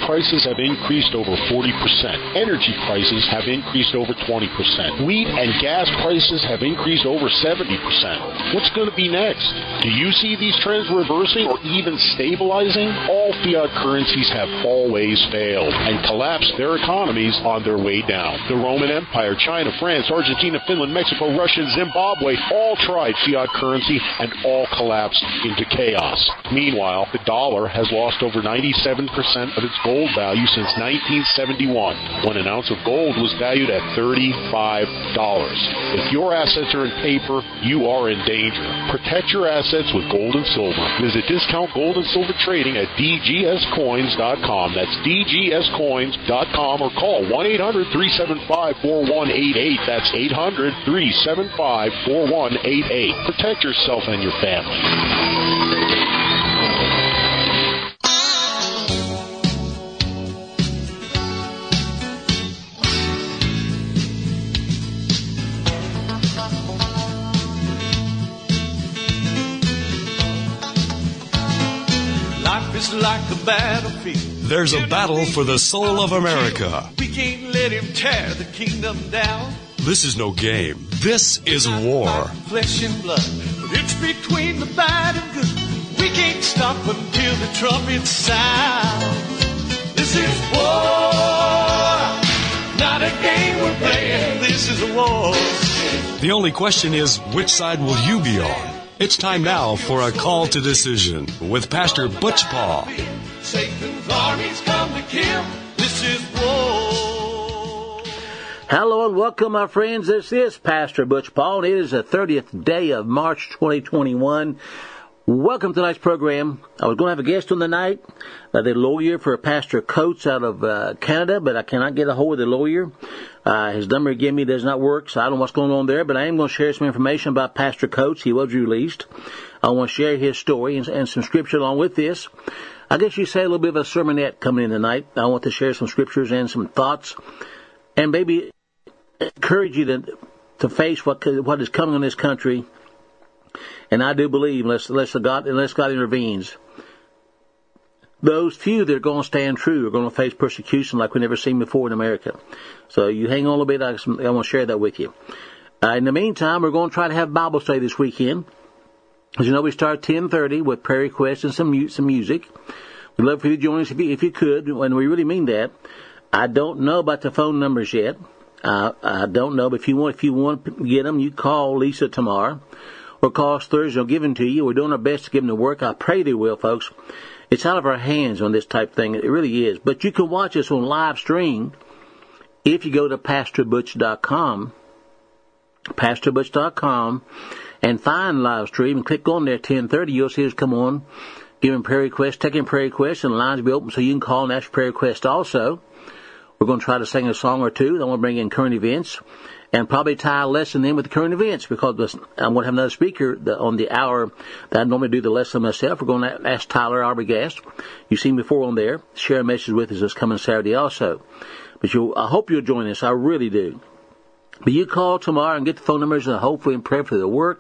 prices have increased over 40%. Energy prices have increased over 20%. Wheat and gas prices have increased over 70%. What's going to be next? Do you see these trends reversing or even stabilizing? All fiat currencies have always failed and collapsed their economies on their way down. The Roman Empire, China, France, Argentina, Finland, Mexico, Russia, Zimbabwe all tried fiat currency and all collapsed into chaos. Meanwhile, the dollar has lost over 97% of its gold value since 1971, when an ounce of gold was valued at $35. If your assets are in paper, you are in danger. Protect your assets with gold and silver. Visit Discount Gold and Silver Trading at dgscoins.com. That's dgscoins.com, or call 1-800-375-4188. That's 800-375-4188. Protect yourself and your family. It's like a battlefield. There's a battle for the soul of America. We can't let him tear the kingdom down. This is no game. This is war. Flesh and blood, but it's between the bad and good. We can't stop until the trumpet sound. This is war, not a game we're playing. This is a war. The only question is, which side will you be on? It's time now for a call to decision with Pastor Butch Paul. Satan's armies come to kill. This is war. Hello and welcome, my friends. This is Pastor Butch Paul. It is the 30th day of March 2021. Welcome to tonight's program. I was going to have a guest on the night, the lawyer for Pastor Coates out of Canada, but I cannot get a hold of the lawyer. His number he gave me does not work, so I don't know what's going on there, but I am going to share some information about Pastor Coates. He was released. I want to share his story and some scripture along with this. I guess you say a little bit of a sermonette coming in tonight. I want to share some scriptures and some thoughts, and maybe encourage you to face what is coming in this country. And I do believe, unless God intervenes, those few that are going to stand true are going to face persecution like we've never seen before in America. So you hang on a little bit. I want to share that with you. In the meantime, we're going to try to have Bible study this weekend. As you know, we start at 10:30 with prayer requests and some music. We'd love for you to join us if you could, and we really mean that. I don't know about the phone numbers yet. I don't know, but if you want to get them, you call Lisa tomorrow. Or call us Thursday. I'll give them to you. We're doing our best to give them to work. I pray they will, folks. It's out of our hands on this type of thing. It really is. But you can watch us on live stream if you go to PastorButch.com, PastorButch.com, and find live stream and click on there at 10:30. You'll see us come on, giving prayer requests, taking prayer requests, and the lines will be open so you can call and ask prayer requests also. We're going to try to sing a song or two. I want to bring in current events. And probably tie a lesson in with the current events, because I'm going to have another speaker on the hour that I normally do the lesson myself. We're going to ask Tyler Arbogast. You've seen before on there. Share a message with us this coming Saturday also. But I hope you'll join us. I really do. But you call tomorrow and get the phone numbers, and hopefully in prayer for the work.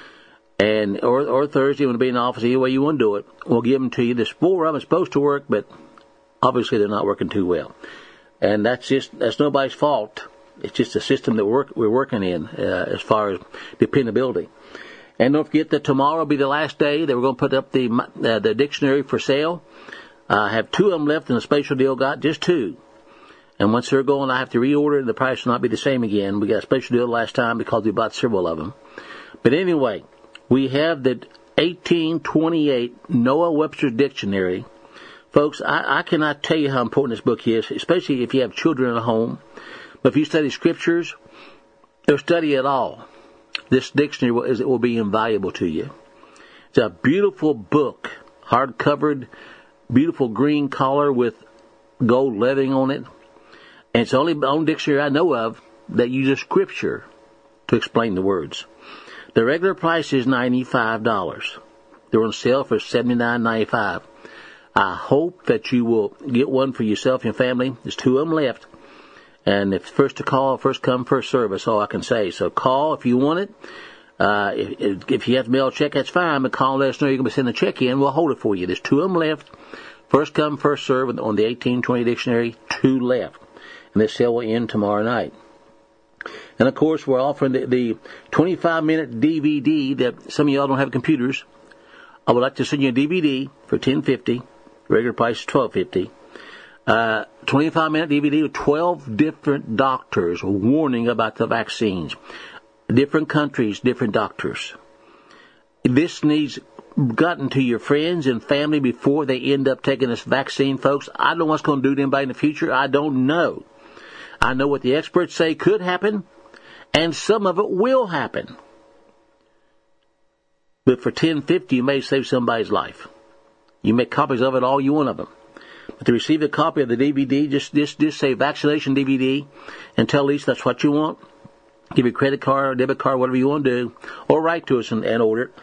Or Thursday when to be in the office, either way you want to do it. We'll give them to you. There's 4 of them supposed to work, but obviously they're not working too well. And that's nobody's fault. It's just a system that we're working in as far as dependability. And don't forget that tomorrow will be the last day that we're going to put up the dictionary for sale. I have 2 of them left, and a special deal got just 2. And once they're going, I have to reorder, and the price will not be the same again. We got a special deal last time because we bought several of them. But anyway, we have the 1828 Noah Webster's Dictionary. Folks, I cannot tell you how important this book is, especially if you have children at home. But if you study scriptures or study at all, this dictionary will be invaluable to you. It's a beautiful book, hard-covered, beautiful green collar with gold lettering on it. And it's the only dictionary I know of that uses scripture to explain the words. The regular price is $95. They're on sale for $79.95. I hope that you will get one for yourself and your family. There's 2 of them left. And if first to call, first come, first serve, that's all I can say. So call if you want it. If you have to mail a check, that's fine. But call and let us know you're going to be sending a check in. We'll hold it for you. There's 2 of them left. First come, first serve on the 1820 dictionary, 2 left. And this sale will end tomorrow night. And, of course, we're offering the 25-minute DVD that some of y'all don't have computers. I would like to send you a DVD for $10.50. Regular price is $12.50. 25-minute DVD with 12 different doctors warning about the vaccines. Different countries, different doctors. This needs gotten to your friends and family before they end up taking this vaccine, folks. I don't know what's going to do to anybody in the future. I don't know. I know what the experts say could happen, and some of it will happen. But for $10.50, you may save somebody's life. You make copies of it, all you want of them. But to receive a copy of the DVD, just say vaccination DVD and tell Lisa that's what you want. Give your credit card or debit card, whatever you want to do, or write to us and order it.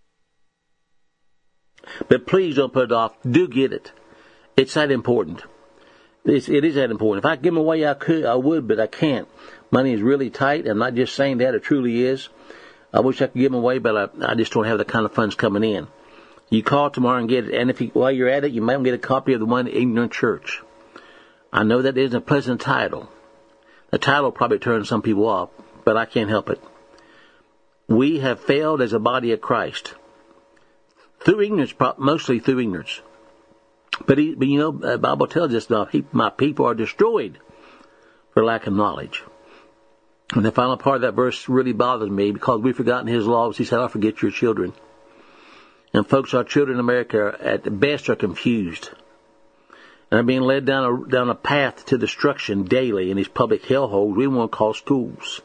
But please don't put it off. Do get it. It's that important. It is that important. If I could give them away, I would, but I can't. Money is really tight. I'm not just saying that. It truly is. I wish I could give them away, but I just don't have the kind of funds coming in. You call tomorrow and get it. And while you're at it, you might get a copy of the one Ignorant Church. I know that isn't a pleasant title. The title probably turns some people off, but I can't help it. We have failed as a body of Christ. Through ignorance, mostly through ignorance. But you know, the Bible tells us, my people are destroyed for lack of knowledge. And the final part of that verse really bothers me because we've forgotten His laws. He said, I'll forget your children. And folks, our children in America at the best are confused. And are being led down a path to destruction daily in these public hellholes we want to call schools.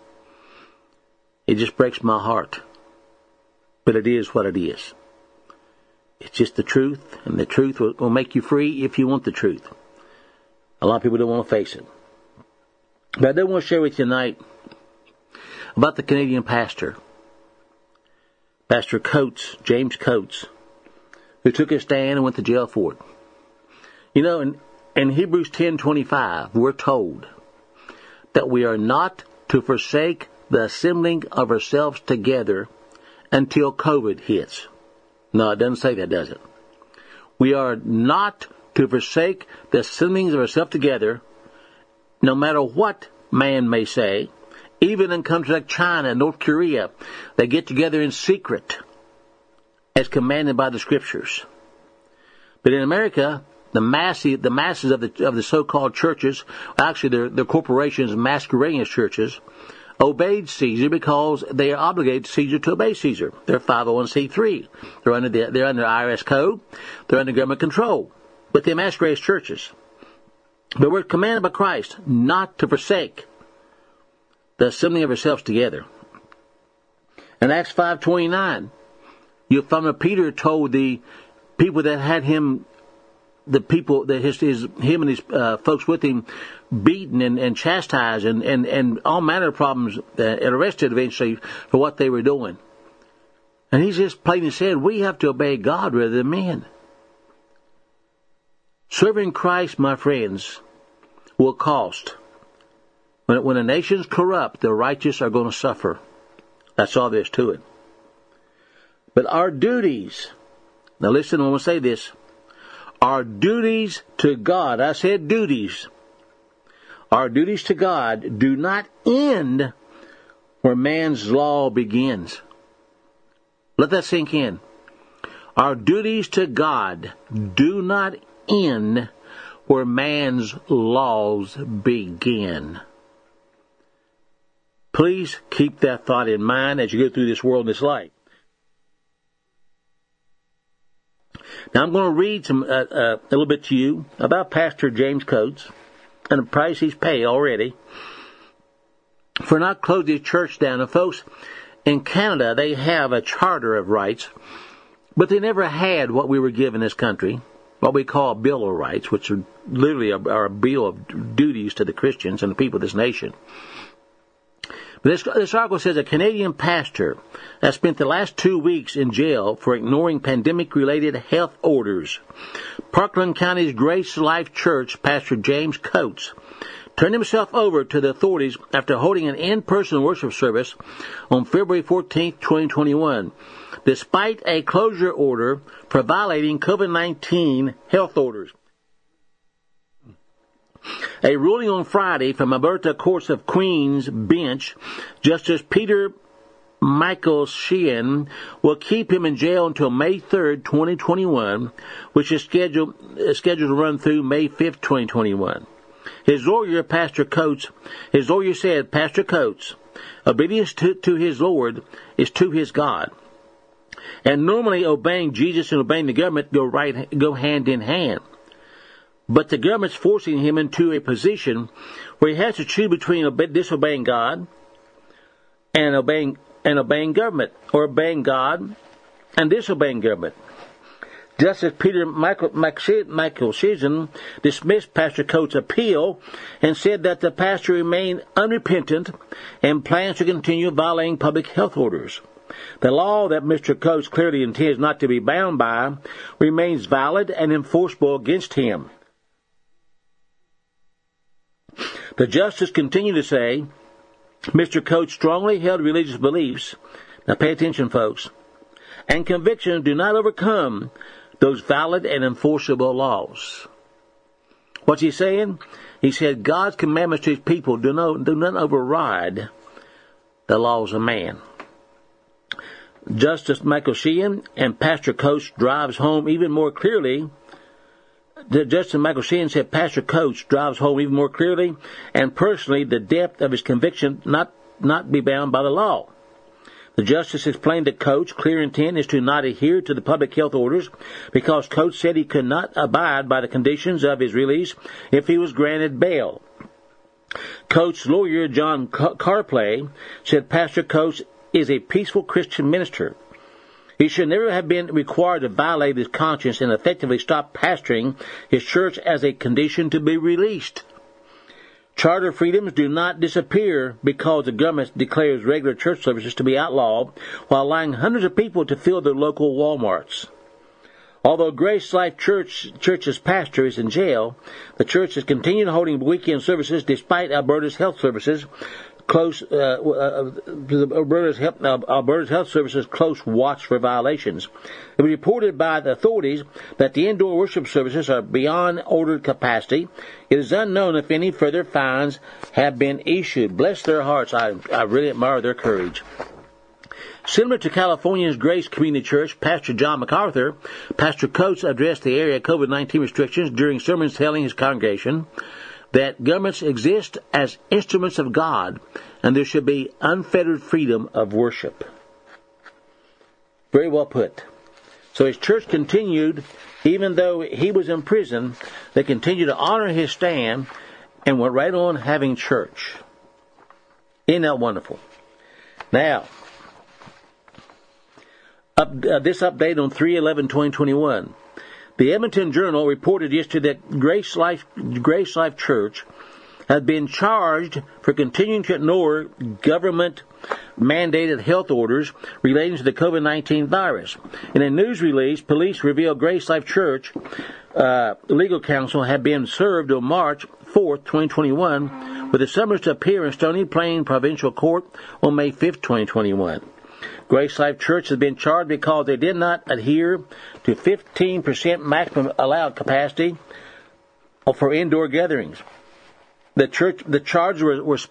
It just breaks my heart. But it is what it is. It's just the truth, and the truth will make you free if you want the truth. A lot of people don't want to face it. But I do want to share with you tonight about the Canadian pastor, Pastor Coates, James Coates, who took a stand and went to jail for it. You know, in Hebrews 10:25, we're told that we are not to forsake the assembling of ourselves together until COVID hits. No, it doesn't say that, does it? We are not to forsake the assembling of ourselves together, no matter what man may say. Even in countries like China and North Korea, they get together in secret, as commanded by the Scriptures. But in America, the masses of the so-called churches, actually they're corporations masquerading as churches, obeyed Caesar because they are obligated to Caesar to obey Caesar. They're 501c3. They're under IRS code. They're under government control. But they masquerade as churches. But we're commanded by Christ not to forsake the assembling of ourselves together. In Acts 5:29, you'll find that Peter told the people that had him, the people that him and his folks with him, beaten and chastised and all manner of problems, and arrested eventually for what they were doing. And he's just plainly said, we have to obey God rather than men. Serving Christ, my friends, will cost. When a nation's corrupt, the righteous are going to suffer. That's all there is to it. But our duties, now listen, I want to say this, our duties to God, I said duties, our duties to God do not end where man's law begins. Let that sink in. Our duties to God do not end where man's laws begin. Please keep that thought in mind as you go through this world and this life. Now I'm going to read a little bit to you about Pastor James Coates and the price he's paid already for not closing his church down. And folks, in Canada they have a charter of rights, but they never had what we were given in this country, what we call a Bill of Rights, which are literally a bill of duties to the Christians and the people of this nation. This article says a Canadian pastor has spent the last 2 weeks in jail for ignoring pandemic-related health orders. Parkland County's Grace Life Church pastor James Coates turned himself over to the authorities after holding an in-person worship service on February 14, 2021, despite a closure order for violating COVID-19 health orders. A ruling on Friday from Alberta Courts of Queen's bench, Justice Peter Michael Sheehan will keep him in jail until May 3rd, 2021, which is scheduled to run through May 5th, 2021. His lawyer said, Pastor Coates, obedience to his Lord is to his God. And normally obeying Jesus and obeying the government go hand in hand. But the government's forcing him into a position where he has to choose between disobeying God and obeying government, or obeying God and disobeying government. Justice Peter Michael Sheehan dismissed Pastor Coates' appeal and said that the pastor remained unrepentant and plans to continue violating public health orders. The law that Mr. Coates clearly intends not to be bound by remains valid and enforceable against him. The justice continued to say, Mr. Coates strongly held religious beliefs, now pay attention folks, and convictions do not overcome those valid and enforceable laws. What's he saying? He said God's commandments to his people do not override the laws of man. Justice Michael Sheehan and Pastor Coates drives home even more clearly. Justice Michael Sheehan said Pastor Coates drives home even more clearly and personally the depth of his conviction not be bound by the law. The justice explained that Coates' clear intent is to not adhere to the public health orders because Coates said he could not abide by the conditions of his release if he was granted bail. Coates' lawyer, John Carplay, said Pastor Coates is a peaceful Christian minister. He should never have been required to violate his conscience and effectively stop pastoring his church as a condition to be released. Charter freedoms do not disappear because the government declares regular church services to be outlawed while allowing hundreds of people to fill their local Walmarts. Although Grace Life Church's pastor is in jail, the church has continued holding weekend services despite Alberta's health services Alberta's Health Service's close watch for violations. It was reported by the authorities that the indoor worship services are beyond ordered capacity. It is unknown if any further fines have been issued. Bless their hearts. I really admire their courage. Similar to California's Grace Community Church, Pastor John MacArthur, Pastor Coates addressed the area COVID-19 restrictions during sermons telling his congregation that governments exist as instruments of God, and there should be unfettered freedom of worship. Very well put. So his church continued, even though he was in prison, they continued to honor his stand and went right on having church. Isn't that wonderful? Now, this update on 3/11/2021. The Edmonton Journal reported yesterday that Grace Life Church had been charged for continuing to ignore government-mandated health orders relating to the COVID-19 virus. In a news release, police revealed Grace Life Church legal counsel had been served on March 4th, 2021, with a summons to appear in Stony Plain Provincial Court on May 5th, 2021. Grace Life Church has been charged because they did not adhere to 15% maximum allowed capacity for indoor gatherings. The charge was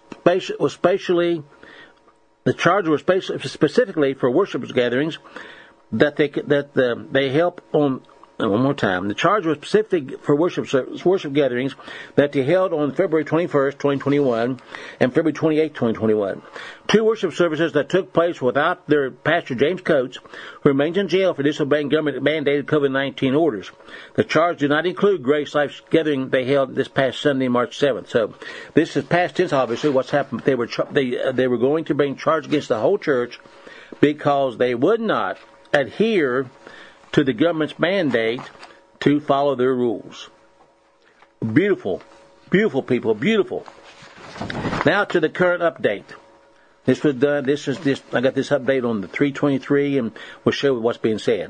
specifically for worship gatherings that they help on. One more time. The charge was specific for worship gatherings that they held on February 21st, 2021 and February 28th, 2021. Two worship services that took place without their pastor, James Coates, who remains in jail for disobeying government-mandated COVID-19 orders. The charge did not include Grace Life's gathering they held this past Sunday, March 7th. So this is past tense, obviously. What's happened? They were going to bring charge against the whole church because they would not adhere to the government's mandate to follow their rules. Beautiful. Beautiful, people. Beautiful. Now to the current update. This was done. I got this update on the 3/23, and we'll show you what's being said.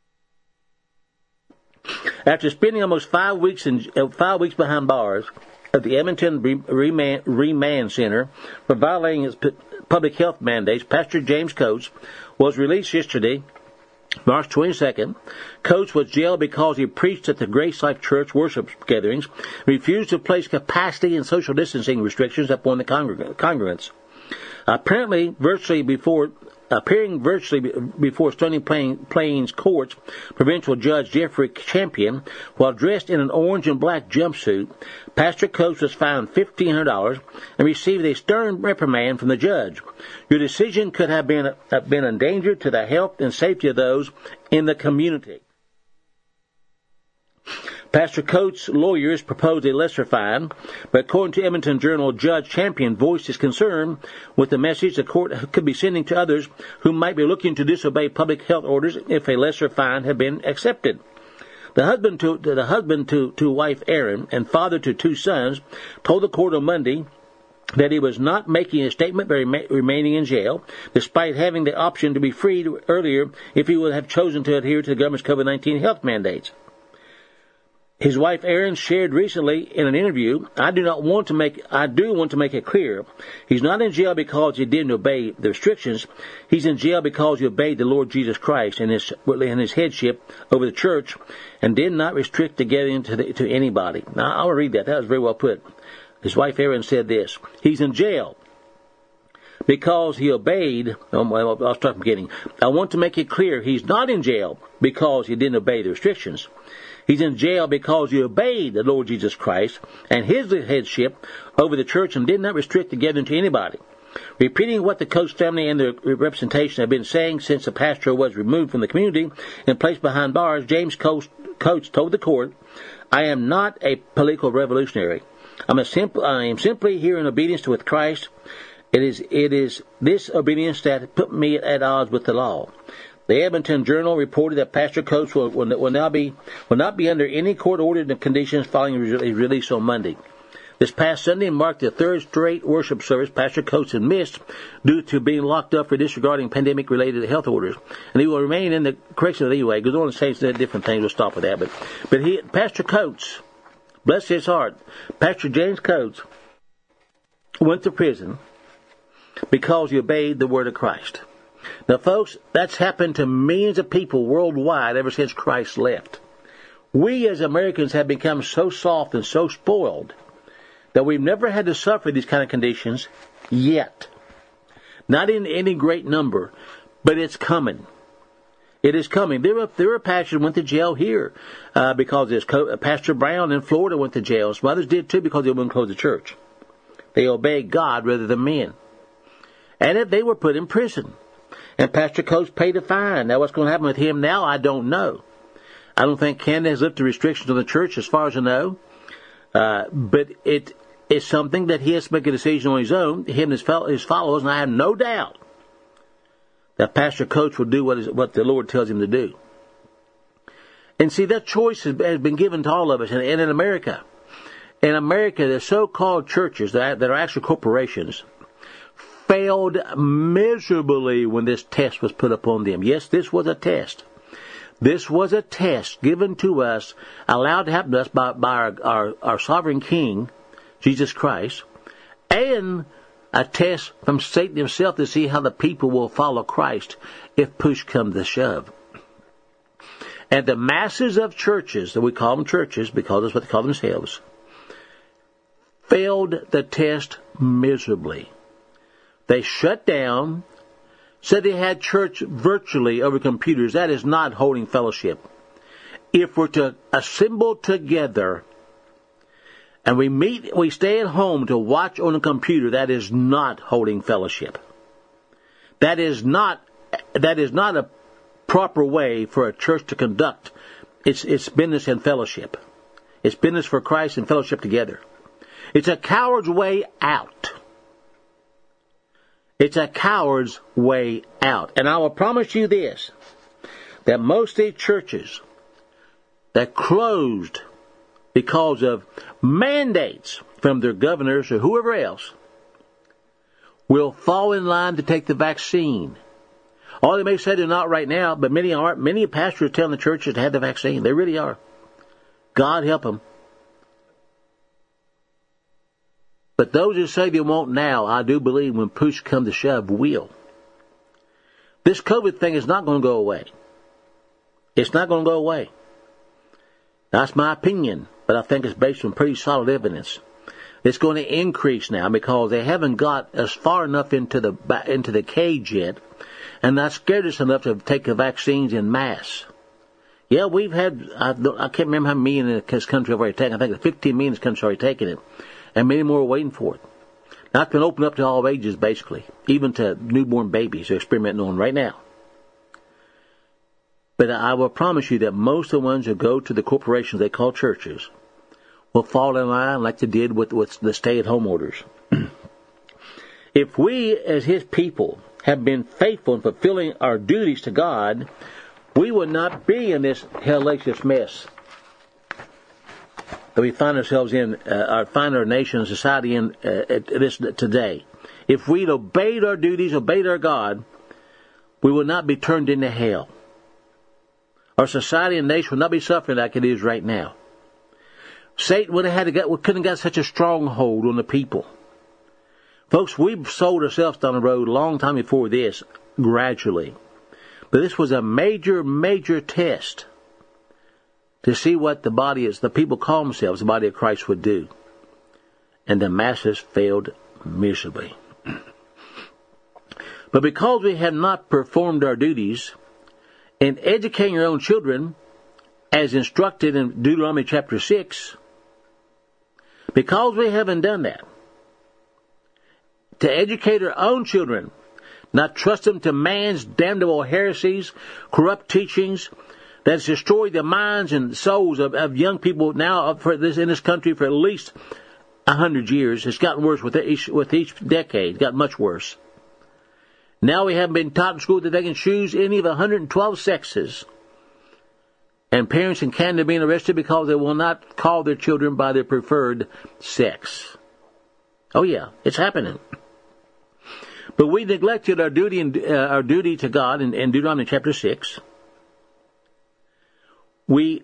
After spending almost 5 weeks behind bars, of the Edmonton Remand Center for violating its public health mandates, Pastor James Coates, was released yesterday, March 22nd. Coates was jailed because he preached at the Grace Life Church worship gatherings, refused to place capacity and social distancing restrictions upon the congregants. Apparently, appearing virtually before Stony Plains Court's provincial judge Jeffrey Champion, while dressed in an orange and black jumpsuit, Pastor Coates was fined $1,500 and received a stern reprimand from the judge. Your decision could have been a danger to the health and safety of those in the community. Pastor Coates' lawyers proposed a lesser fine, but according to Edmonton Journal, Judge Champion voiced his concern with the message the court could be sending to others who might be looking to disobey public health orders if a lesser fine had been accepted. The husband to wife Erin and father to 2 sons told the court on Monday that he was not making a statement by remaining in jail, despite having the option to be freed earlier if he would have chosen to adhere to the government's COVID-19 health mandates. His wife Erin shared recently in an interview, I do want to make it clear, he's not in jail because he didn't obey the restrictions. He's in jail because he obeyed the Lord Jesus Christ and his headship over the church and did not restrict the gathering to anybody. Now, I'll read that. That was very well put. His wife Erin said this, he's in jail because he obeyed, I'll start from the beginning. I want to make it clear, he's not in jail because he didn't obey the restrictions. He's in jail because he obeyed the Lord Jesus Christ and his headship over the church and did not restrict the gathering to anybody. Repeating what the Coates family and their representation have been saying since the pastor was removed from the community and placed behind bars, James Coates told the court, I am not a political revolutionary. I am simply here in obedience with Christ. It is this obedience that put me at odds with the law. The Edmonton Journal reported that Pastor Coates will not be under any court-ordered conditions following his release on Monday. This past Sunday marked the 3rd straight worship service Pastor Coates had missed due to being locked up for disregarding pandemic-related health orders. And he will remain in the correction anyway. He goes on and say different things. We'll stop with that. But Pastor Coates, bless his heart, Pastor James Coates went to prison because he obeyed the word of Christ. Now, folks, that's happened to millions of people worldwide ever since Christ left. We as Americans have become so soft and so spoiled that we've never had to suffer these kind of conditions yet. Not in any great number, but it's coming. It is coming. There were pastors who went to jail here because Pastor Brown in Florida went to jail. Some others did too because they wouldn't close the church. They obeyed God rather than men. And they were put in prison. And Pastor Coates paid a fine. Now, what's going to happen with him now, I don't know. I don't think Canada has lifted restrictions on the church, as far as I know. But it is something that he has to make a decision on his own, him and his followers, and I have no doubt that Pastor Coates will do what the Lord tells him to do. And see, that choice has been given to all of us. And in America, the so-called churches that are actually corporations failed miserably when this test was put upon them. Yes, this was a test. This was a test given to us, allowed to happen to us by our sovereign King, Jesus Christ, and a test from Satan himself to see how the people will follow Christ if push comes to shove. And the masses of churches, that we call them churches because that's what they call themselves, failed the test miserably. They shut down, said they had church virtually over computers. That is not holding fellowship. If we're to assemble together and we stay at home to watch on a computer, that is not holding fellowship. That is not a proper way for a church to conduct its business and fellowship. It's business for Christ and fellowship together. It's a coward's way out. It's a coward's way out. And I will promise you this, that most of these churches that closed because of mandates from their governors or whoever else will fall in line to take the vaccine. Or they may say they're not right now, but many aren't. Many pastors are telling the churches to have the vaccine. They really are. God help them. But those who say they won't now, I do believe when push comes to shove, will. This COVID thing is not going to go away. It's not going to go away. That's my opinion, but I think it's based on pretty solid evidence. It's going to increase now because they haven't got as far enough into the cage yet, and not scared us enough to take the vaccines in mass. Yeah, we've had, I can't remember how many in this country have already taken. I think 15 million in this country have already taken it, and many more are waiting for it. Now, it's been opened up to all ages, basically, even to newborn babies they're experimenting on right now. But I will promise you that most of the ones who go to the corporations they call churches will fall in line like they did with the stay-at-home orders. If we, as His people, have been faithful in fulfilling our duties to God, we would not be in this hellacious mess that we find ourselves in, find our nation and society in this today. If we'd obeyed our duties, obeyed our God, we would not be turned into hell. Our society and nation would not be suffering like it is right now. Satan couldn't have got such a stronghold on the people. Folks, we've sold ourselves down the road a long time before this, gradually. But this was a major, major test to see what the people call themselves, the body of Christ, would do. And the masses failed miserably. But because we have not performed our duties in educating our own children, as instructed in Deuteronomy chapter 6, because we haven't done that, to educate our own children, not trust them to man's damnable heresies, corrupt teachings that's destroyed the minds and souls of young people now in this country for at least 100 years. It's gotten worse with each decade. It's gotten much worse. Now we haven't been taught in school that they can choose any of 112 sexes. And parents in Canada are being arrested because they will not call their children by their preferred sex. Oh yeah, it's happening. But we neglected our duty to God in Deuteronomy chapter 6. We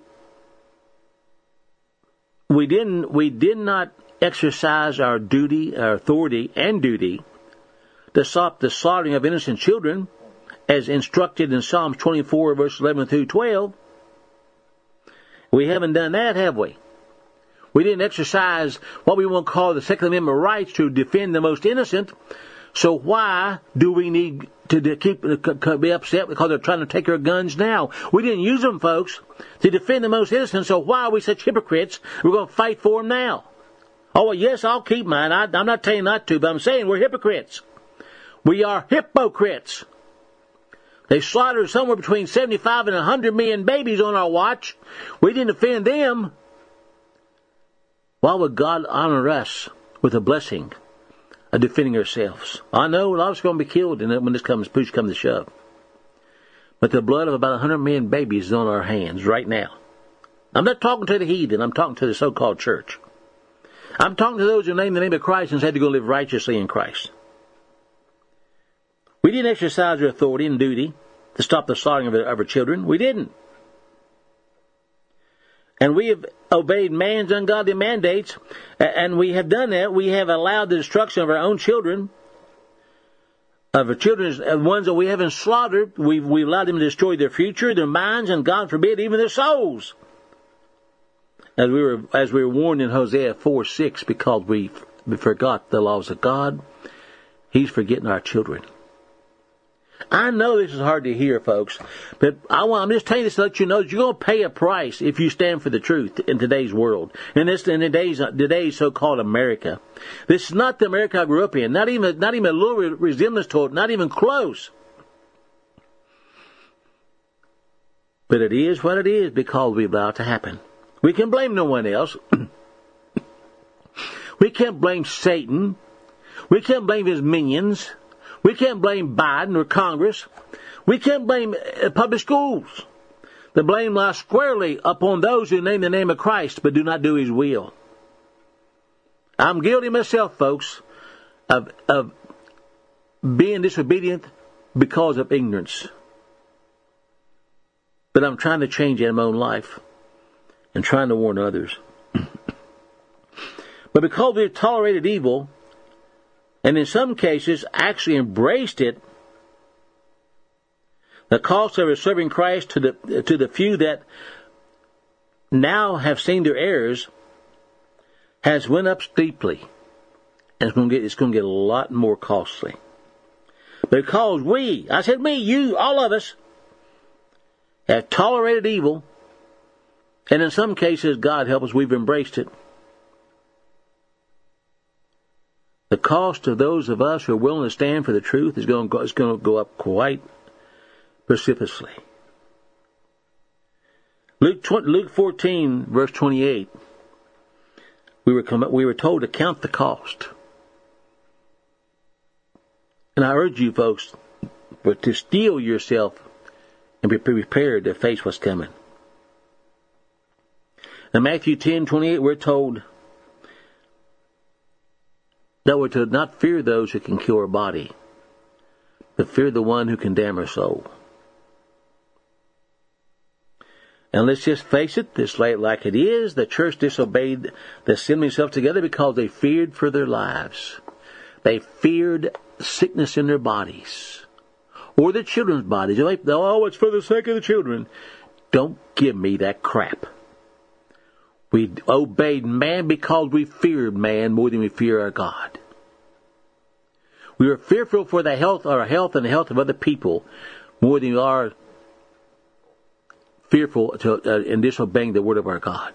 did not exercise our duty, our authority and duty to stop the slaughtering of innocent children, as instructed in Psalms 24, verses 11 through 12. We haven't done that, have we? We didn't exercise what we want to call the Second Amendment rights to defend the most innocent. So why do we need to be upset because they're trying to take our guns now? We didn't use them, folks, to defend the most innocent, so why are we such hypocrites? We're going to fight for them now. Oh, well, yes, I'll keep mine. I'm not telling you not to, but I'm saying we're hypocrites. We are hypocrites. They slaughtered somewhere between 75 and 100 million babies on our watch. We didn't defend them. Why would God honor us with a blessing of defending ourselves? I know a lot of us are going to be killed when push comes to shove. But the blood of about 100 million babies is on our hands right now. I'm not talking to the heathen. I'm talking to the so-called church. I'm talking to those who name the name of Christ and said they're going to live righteously in Christ. We didn't exercise our authority and duty to stop the slaughtering of our children. We didn't. And we have obeyed man's ungodly mandates, and we have done that. We have allowed the destruction of our own children, of our children, ones that we haven't slaughtered. We've allowed them to destroy their future, their minds, and God forbid, even their souls. As we were warned in Hosea 4:6, because we forgot the laws of God, He's forgetting our children. I know this is hard to hear, folks, but I'm just telling you this to let you know that you're going to pay a price if you stand for the truth in today's world, in today's so-called America. This is not the America I grew up in. Not even a little resemblance to it. Not even close. But it is what it is because we allow it to happen. We can blame no one else. We can't blame Satan. We can't blame his minions. We can't blame Biden or Congress. We can't blame public schools. The blame lies squarely upon those who name the name of Christ but do not do His will. I'm guilty myself, folks, of being disobedient because of ignorance. But I'm trying to change it in my own life and trying to warn others. But because we've tolerated evil, and in some cases actually embraced it, the cost of serving Christ to the few that now have seen their errors has went up steeply, and it's going to get a lot more costly. Because I said me, you, all of us, have tolerated evil, and in some cases, God help us, we've embraced it. The cost of those of us who are willing to stand for the truth is going to go up quite precipitously. Luke 14, verse 28, we were told to count the cost. And I urge you folks to steel yourself and be prepared to face what's coming. In Matthew 10:28, we're told that we're to not fear those who can kill our body, but fear the one who can damn our soul. And let's just face it, this like it is, the church disobeyed the assembling themselves together because they feared for their lives. They feared sickness in their bodies, or their children's bodies. Oh, it's for the sake of the children. Don't give me that crap. We obeyed man because we feared man more than we fear our God. We are fearful for our health and the health of other people more than we are fearful in disobeying the word of our God.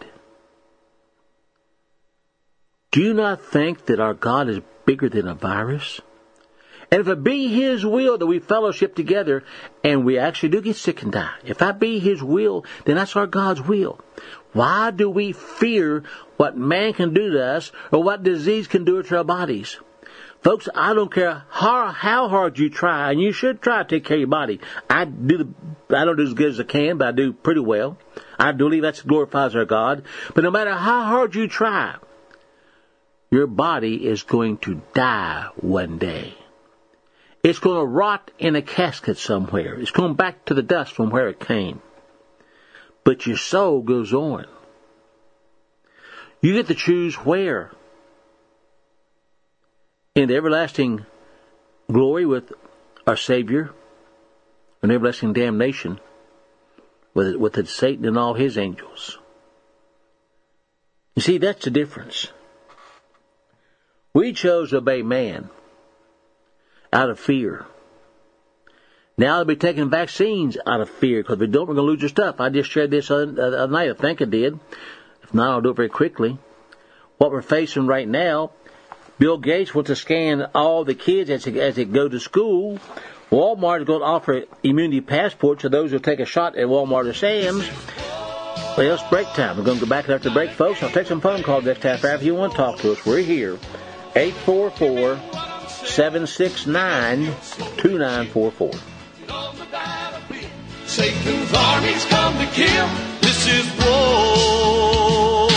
Do you not think that our God is bigger than a virus? And if it be His will that we fellowship together and we actually do get sick and die, if that be His will, then that's our God's will. Why do we fear what man can do to us or what disease can do to our bodies? Folks, I don't care how hard you try, and you should try to take care of your body. I don't do as good as I can, but I do pretty well. I do believe that glorifies our God. But no matter how hard you try, your body is going to die one day. It's going to rot in a casket somewhere. It's going back to the dust from where it came. But your soul goes on. You get to choose where. In the everlasting glory with our Savior, and everlasting damnation with Satan and all his angels. You see, that's the difference. We chose to obey man out of fear. Now they'll be taking vaccines out of fear, because if we don't, we're going to lose your stuff. I just shared this other night, I think I did. If not, I'll do it very quickly. What we're facing right now, Bill Gates wants to scan all the kids as they go to school. Walmart is going to offer immunity passports to those who take a shot at Walmart or Sam's. Well, it's break time. We're going to go back after break, folks. I'll take some phone calls next half hour if you want to talk to us. We're here. 844-769-2944. Satan's armies come to kill. This is war.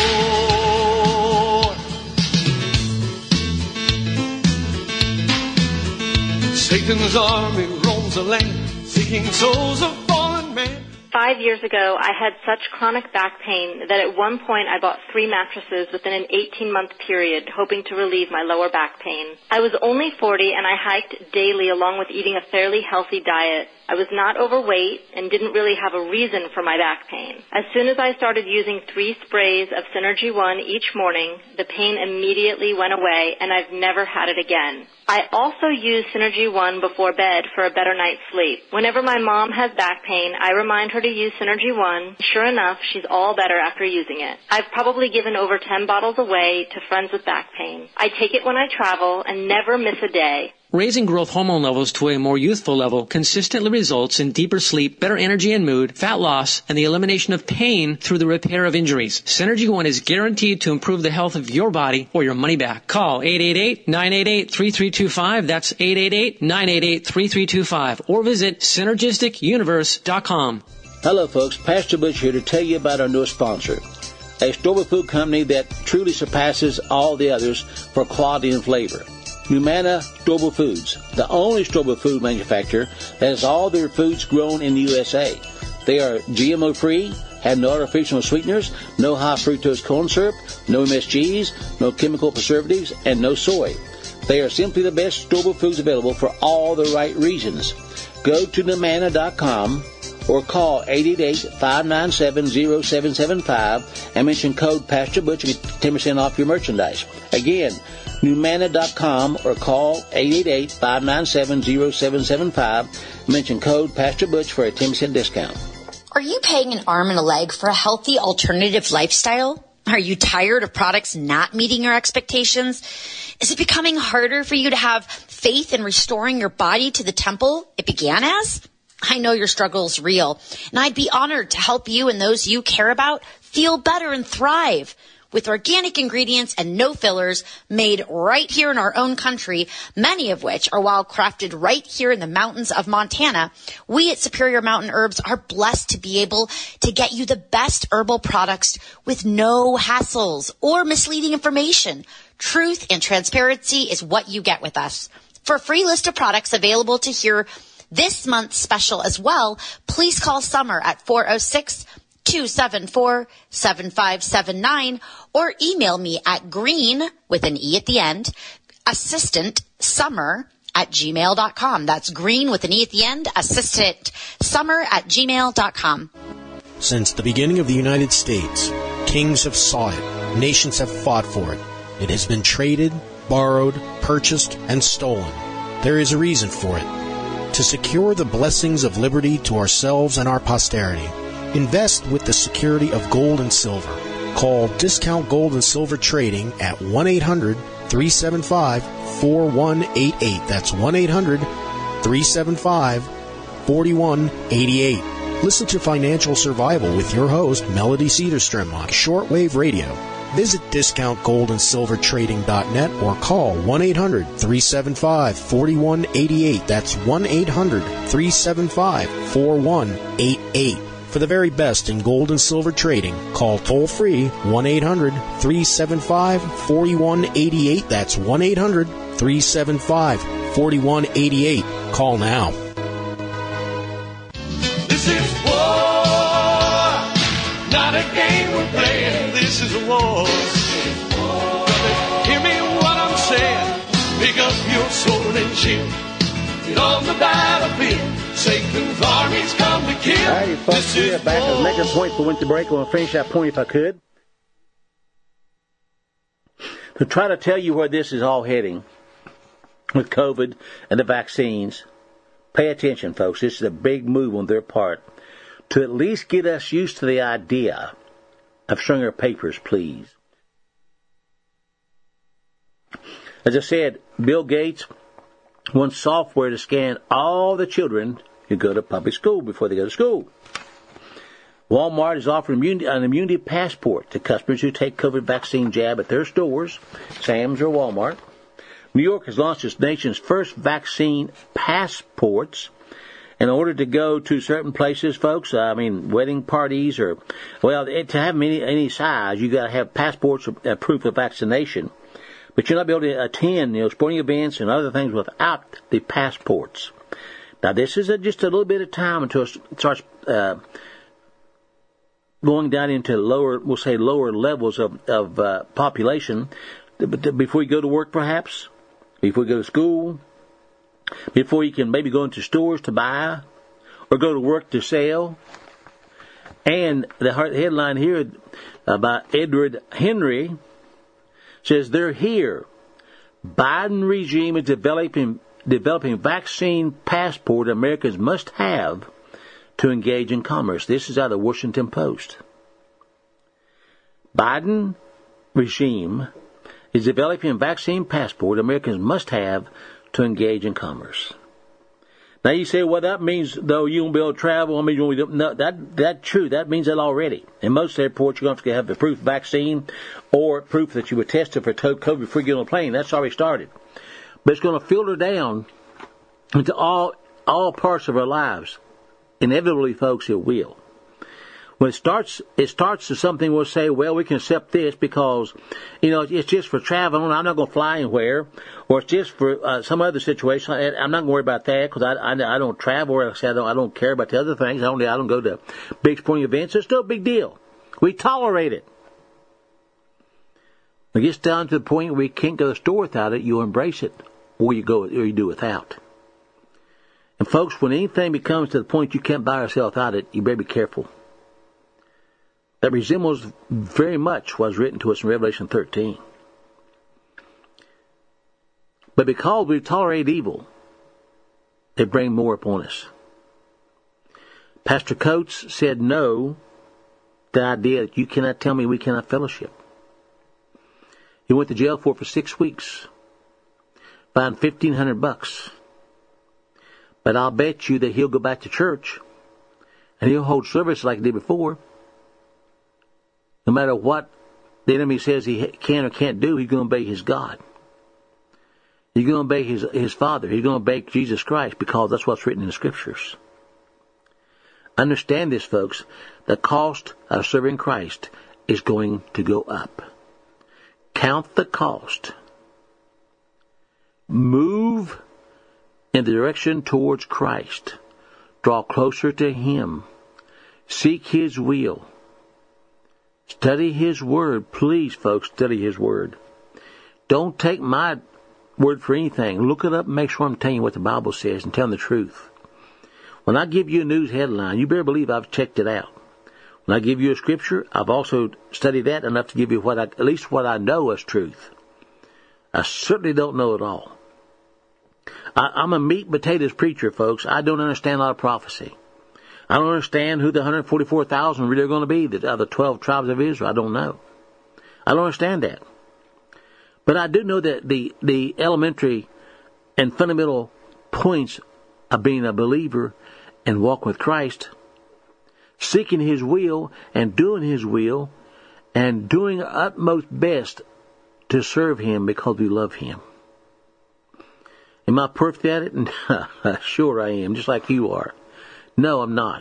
Satan's army roams the land, seeking souls of fallen men. 5 years ago, I had such chronic back pain that at one point I bought 3 mattresses within an 18-month period, hoping to relieve my lower back pain. I was only 40 and I hiked daily along with eating a fairly healthy diet. I was not overweight and didn't really have a reason for my back pain. As soon as I started using 3 sprays of Synergy One each morning, the pain immediately went away and I've never had it again. I also use Synergy One before bed for a better night's sleep. Whenever my mom has back pain, I remind her to use Synergy One. Sure enough, she's all better after using it. I've probably given over 10 bottles away to friends with back pain. I take it when I travel and never miss a day. Raising growth hormone levels to a more youthful level consistently results in deeper sleep, better energy and mood, fat loss, and the elimination of pain through the repair of injuries. Synergy One is guaranteed to improve the health of your body or your money back. Call 888-988-3325. That's 888-988-3325. Or visit synergisticuniverse.com. Hello, folks. Pastor Butch here to tell you about our newest sponsor, a store food company that truly surpasses all the others for quality and flavor. Humana Storable Foods, the only storable food manufacturer that has all their foods grown in the USA. They are GMO-free, have no artificial sweeteners, no high fructose corn syrup, no MSGs, no chemical preservatives, and no soy. They are simply the best store-bought foods available for all the right reasons. Go to Numanna.com or call 888-597-0775 and mention code Pastor Butch to get 10% off your merchandise. Again, Numanna.com or call 888-597-0775. Mention code Pastor Butch for a 10% discount. Are you paying an arm and a leg for a healthy alternative lifestyle? Are you tired of products not meeting your expectations? Is it becoming harder for you to have faith in restoring your body to the temple it began as? I know your struggle is real, and I'd be honored to help you and those you care about feel better and thrive. With organic ingredients and no fillers made right here in our own country, many of which are wild crafted right here in the mountains of Montana, we at Superior Mountain Herbs are blessed to be able to get you the best herbal products with no hassles or misleading information. Truth and transparency is what you get with us. For a free list of products available to hear this month's special as well, please call Summer at 406-274-7579 or email me at green, with an E at the end, assistantsummer@gmail.com. That's green with an E at the end, assistantsummer@gmail.com. Since the beginning of the United States, kings have sought it, nations have fought for it. It has been traded, borrowed, purchased, and stolen. There is a reason for it. To secure the blessings of liberty to ourselves and our posterity, invest with the security of gold and silver. Call Discount Gold and Silver Trading at 1-800-375-4188. That's 1-800-375-4188. Listen to Financial Survival with your host, Melody Cedarstrom, on shortwave radio. Visit discountgoldandsilvertrading.net or call 1-800-375-4188. That's 1-800-375-4188. For the very best in gold and silver trading, call toll-free 1-800-375-4188. That's 1-800-375-4188. Call now. This is war, not a game we're playing. This is war. Hear me what I'm saying. Pick up your sword and shield. Get on the battlefield. Satan's armies come to kill. All right, folks, we are back at the making point for winter break. I want to finish that point if I could. To try to tell you where this is all heading with COVID and the vaccines, pay attention, folks. This is a big move on their part to at least get us used to the idea of showing our papers, please. As I said, Bill Gates wants software to scan all the children who go to public school before they go to school. Walmart is offering an immunity passport to customers who take COVID vaccine jab at their stores, Sam's or Walmart. New York has launched its nation's first vaccine passports. In order to go to certain places, folks, wedding parties or, to have any size, you got to have passports or proof of vaccination. But you'll not be able to attend, sporting events and other things without the passports. Now, this is just a little bit of time until it starts going down into lower levels of population. Before you go to work, perhaps, before you go to school, before you can maybe go into stores to buy or go to work to sell. And the headline here by Edward Henry says they're here. Biden regime is developing vaccine passport Americans must have to engage in commerce. This is out of the Washington Post. Biden regime is developing vaccine passport Americans must have to engage in commerce. Now you say, well, that means though you won't be able to travel. No, that's true. That means that already. In most airports, you're going to have the proof of vaccine or proof that you were tested for COVID before you get on a plane. That's already started. But it's going to filter down into all parts of our lives. Inevitably, folks, it will. When it starts to something we'll say, well, we can accept this because, it's just for traveling. I'm not going to fly anywhere. Or it's just for some other situation. I'm not going to worry about that because I don't travel. Or I don't care about the other things. I don't go to big sporting events. It's no big deal. We tolerate it. When it gets down to the point where we can't go to the store without it, you embrace it, or you do without. And folks, when anything becomes to the point you can't buy or sell without it, you better be careful. That resembles very much what was written to us in Revelation 13. But because we tolerate evil, they bring more upon us. Pastor Coates said no to the idea that you cannot tell me we cannot fellowship. He went to jail for 6 weeks, fined $1,500. But I'll bet you that he'll go back to church and he'll hold service like he did before. No matter what the enemy says he can or can't do, he's going to obey his God. He's going to obey his Father. He's going to obey Jesus Christ because that's what's written in the Scriptures. Understand this, folks. The cost of serving Christ is going to go up. Count the cost. Move in the direction towards Christ. Draw closer to Him. Seek His will. Study His Word. Please, folks, study His Word. Don't take my word for anything. Look it up and make sure I'm telling you what the Bible says and telling the truth. When I give you a news headline, you better believe I've checked it out. When I give you a scripture, I've also studied that enough to give you at least what I know is truth. I certainly don't know it all. I'm a meat and potatoes preacher, folks. I don't understand a lot of prophecy. I don't understand who the 144,000 really are going to be, the 12 tribes of Israel. I don't know. I don't understand that. But I do know that the elementary and fundamental points of being a believer and walking with Christ, seeking His will and doing His will and doing our utmost best to serve Him because we love Him. Am I perfect at it? Sure I am, just like you are. No, I'm not.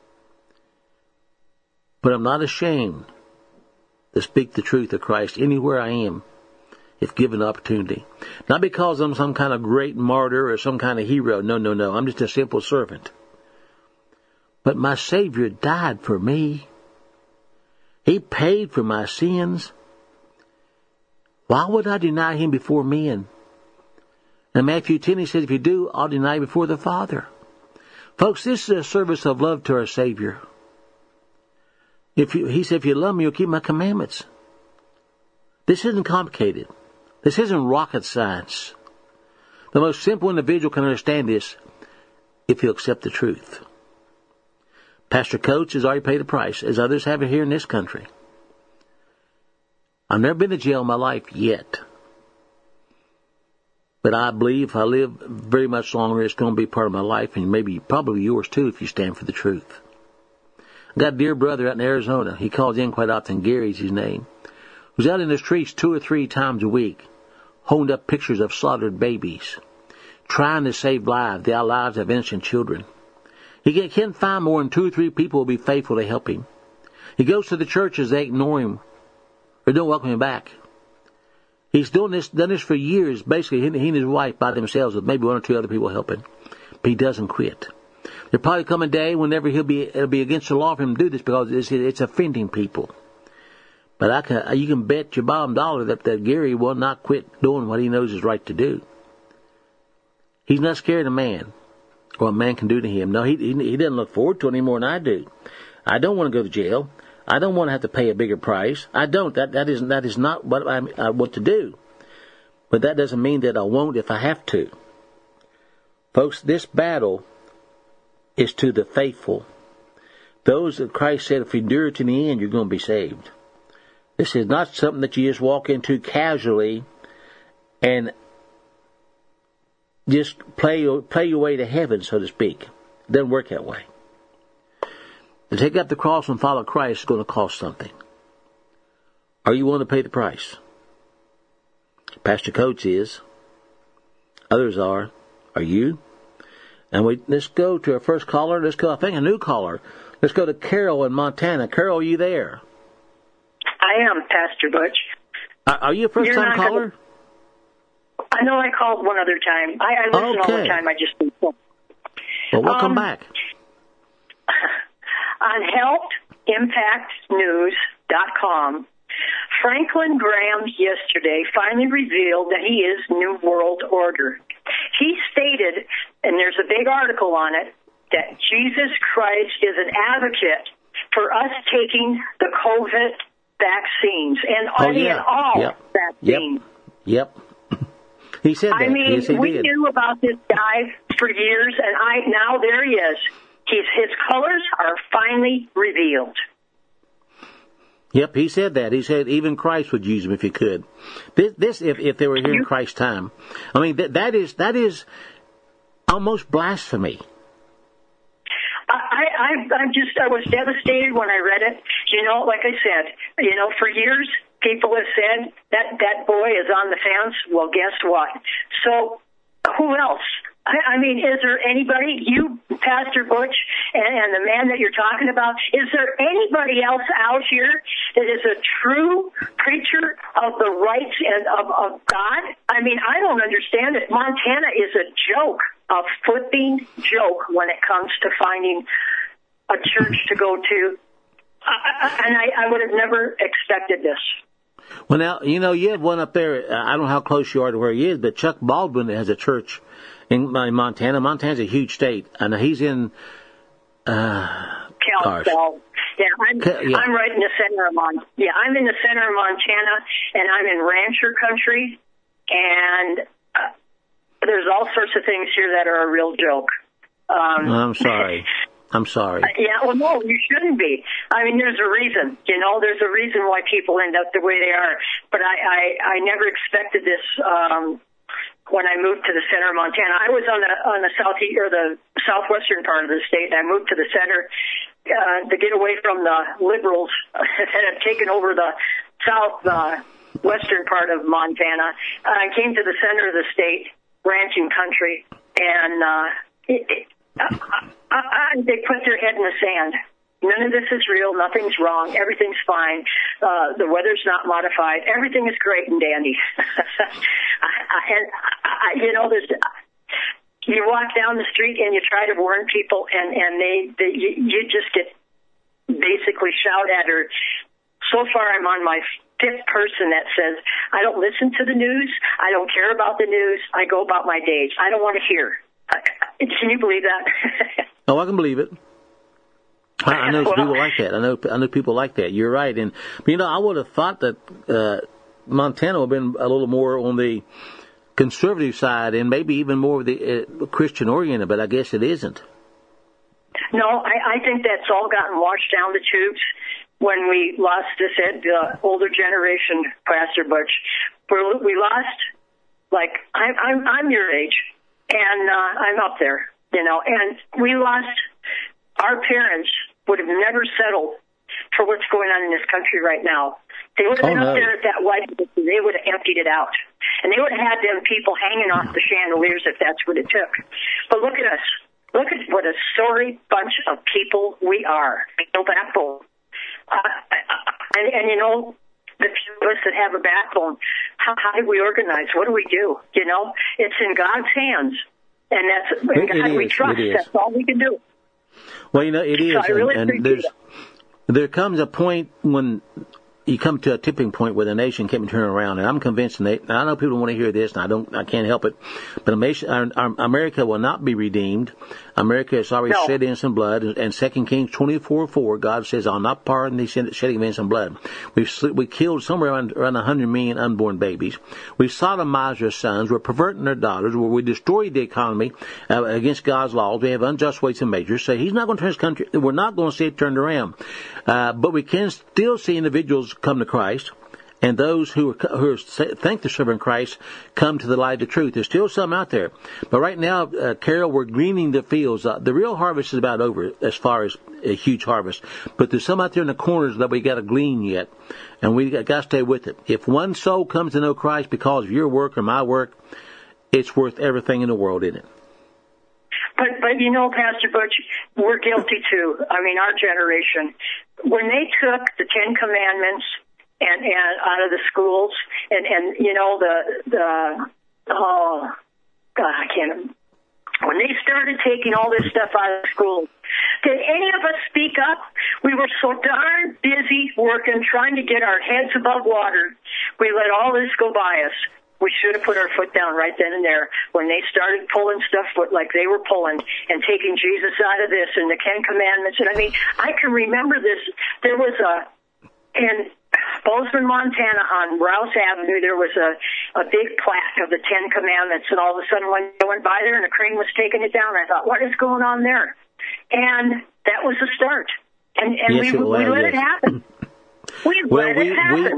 But I'm not ashamed to speak the truth of Christ anywhere I am, if given the opportunity. Not because I'm some kind of great martyr or some kind of hero. No. I'm just a simple servant. But my Savior died for me. He paid for my sins. Why would I deny Him before men? In Matthew 10, He said, if you do, I'll deny you before the Father. Folks, this is a service of love to our Savior. He said, if you love me, you'll keep my commandments. This isn't complicated. This isn't rocket science. The most simple individual can understand this if he'll accept the truth. Pastor Coates has already paid a price, as others have here in this country. I've never been to jail in my life yet. But I believe if I live very much longer, it's going to be part of my life, and probably yours too, if you stand for the truth. I've got a dear brother out in Arizona. He calls in quite often. Gary's his name. Who's out in the streets 2 or 3 times a week, holding up pictures of slaughtered babies, trying to save lives, the lives of innocent children. He can't find more than 2 or 3 people who will be faithful to help him. He goes to the churches, they ignore him or don't welcome him back. He's done this for years. Basically, he and his wife by themselves with maybe 1 or 2 other people helping. But he doesn't quit. There'll probably come a day whenever it'll be against the law for him to do this because it's offending people. But you can bet your bottom dollar that Gary will not quit doing what he knows is right to do. He's not scared of man or what man can do to him. No, he doesn't look forward to it any more than I do. I don't want to go to jail. I don't want to have to pay a bigger price. I don't. That is not what I want to do. But that doesn't mean that I won't if I have to. Folks, this battle is to the faithful. Those that Christ said, if you endure to the end, you're going to be saved. This is not something that you just walk into casually and just play your way to heaven, so to speak. It doesn't work that way. To take up the cross and follow Christ is going to cost something. Are you willing to pay the price? Pastor Coates is. Others are. Are you? And let's go to our first caller. Let's go, I think, a new caller. Let's go to Carol in Montana. Carol, are you there? I am, Pastor Butch. Are you a first-time caller? I know I called one other time. I listen all the time. I just think so. Well, welcome back. On healthimpactnews.com, Franklin Graham yesterday finally revealed that he is New World Order. He stated, and there's a big article on it, that Jesus Christ is an advocate for us taking the COVID vaccines and all vaccines. Yep. He said that. I mean, yes, we knew about this guy for years, and now there he is. His colors are finally revealed. Yep, he said that. He said even Christ would use them if he could. This if they were here in Christ's time. I mean, that is almost blasphemy. I was devastated when I read it. You know, like I said, for years people have said that boy is on the fence. Well, guess what? So who else? I mean, is there anybody, you, Pastor Butch, and the man that you're talking about, is there anybody else out here that is a true preacher of the rights and of God? I mean, I don't understand it. Montana is a joke, a flipping joke when it comes to finding a church to go to. And I would have never expected this. Well, now, you have one up there. I don't know how close you are to where he is, but Chuck Baldwin has a church in Montana. Montana's a huge state, and he's in Kalispell. Yeah, I'm right in the center of I'm in the center of Montana, and I'm in rancher country, and there's all sorts of things here that are a real joke. I'm sorry. Yeah, well, no, you shouldn't be. I mean, there's a reason. There's a reason why people end up the way they are. But I never expected this when I moved to the center of Montana. I was on the southeast or the southwestern part of the state, and I moved to the center to get away from the liberals that have taken over the southwestern part of Montana. I came to the center of the state, ranching country, and they put their head in the sand. None of this is real. Nothing's wrong. Everything's fine. The weather's not modified. Everything is great and dandy. You walk down the street and you try to warn people, and you just get basically shout at her. So far, I'm on my fifth person that says, I don't listen to the news. I don't care about the news. I go about my days. I don't want to hear. Can you believe that? Oh, I can believe it. I know people like that. I know people like that. You're right. And I would have thought that Montana would have been a little more on the conservative side and maybe even more of the Christian oriented, but I guess it isn't. No, I think that's all gotten washed down the tubes when we lost the older generation, Pastor Butch. We lost, I'm your age, and I'm up there, and we lost. Our parents would have never settled for what's going on in this country right now. They would have been up there at that White House, and they would have emptied it out. And they would have had them people hanging off the chandeliers if that's what it took. But look at us. Look at what a sorry bunch of people we are. No backbone. The few of us that have a backbone, how do we organize? What do we do? It's in God's hands. And that's in God we trust. That's all we can do. Well, it is, and there comes a point when you come to a tipping point where the nation can't turn around, and I'm convinced, and I know people want to hear this, and I can't help it, but America will not be redeemed. America has already shed innocent blood, and 2 Kings 24:4, God says, "I'll not pardon the shedding of innocent blood." We killed somewhere around 100 million unborn babies. We sodomized our sons. We're perverting their daughters. We destroyed the economy against God's laws. We have unjust weights and measures. So He's not going to turn His country. We're not going to see it turned around, but we can still see individuals come to Christ, and those who think they're serving Christ come to the light of the truth. There's still some out there, but right now, Carol, we're gleaning the fields. The real harvest is about over as far as a huge harvest, but there's some out there in the corners that we got to glean yet, and we got to stay with it. If one soul comes to know Christ because of your work or my work, it's worth everything in the world, isn't it? But you know, Pastor Butch, we're guilty too. I mean, our generation, when they took the Ten Commandments and out of the schools, and you know oh God, I can't. When they started taking all this stuff out of school, did any of us speak up? We were so darn busy working, trying to get our heads above water. We let all this go by us. We should have put our foot down right then and there when they started pulling stuff like they were pulling and taking Jesus out of this and the Ten Commandments. And I mean, I can remember this. There was in Bozeman, Montana, on Rouse Avenue, there was a big plaque of the Ten Commandments, and all of a sudden when I went by there and the crane was taking it down, I thought, what is going on there? And that was the start. And yes, we let it happen. We let it happen.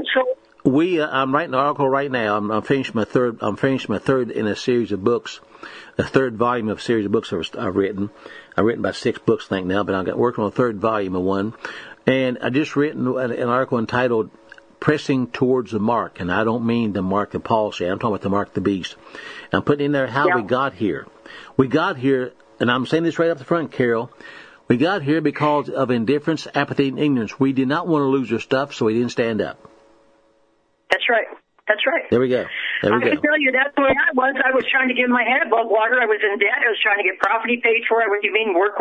I'm writing an article right now. I'm finishing my third in a series of books, a third volume of a series of books I've written. I've written about 6 books, I think now, but I'm working on a third volume of one. And I just written an article entitled "Pressing Towards the Mark," and I don't mean the mark of Paul said. I'm talking about the mark of the beast. I'm putting in there how we got here. We got here, and I'm saying this right up the front, Carol. We got here because of indifference, apathy, and ignorance. We did not want to lose our stuff, so we didn't stand up. That's right. That's right. There we go. I can tell you that's the way I was. I was trying to get my head above water. I was in debt. I was trying to get property paid for. I was doing work.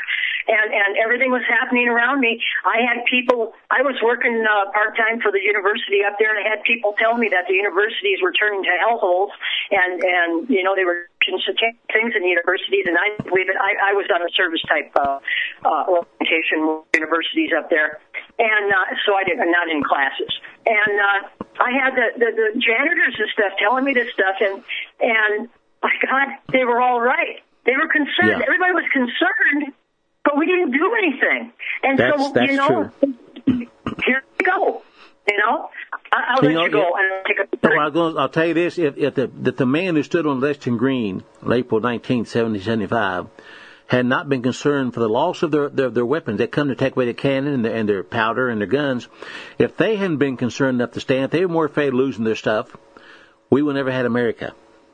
And everything was happening around me. I had people, I was working part-time for the university up there, and I had people tell me that the universities were turning to hellholes, and you know, they were things in the universities, and I believe it. I was on a service-type orientation with universities up there, and so I'm not in classes. And I had the janitors and stuff telling me this stuff, and my God, they were all right. They were concerned. Yeah. Everybody was concerned, but we didn't do anything. And that's you know, true. Here we go. You know, I'll let you go and I'll take a break. I'll tell you this: if the man who stood on Lexington Green on April 19th, 1775, had not been concerned for the loss of their weapons, they come to take away the cannon and their powder and their guns. If they hadn't been concerned enough to stand, if they were more afraid of losing their stuff, we would never had America.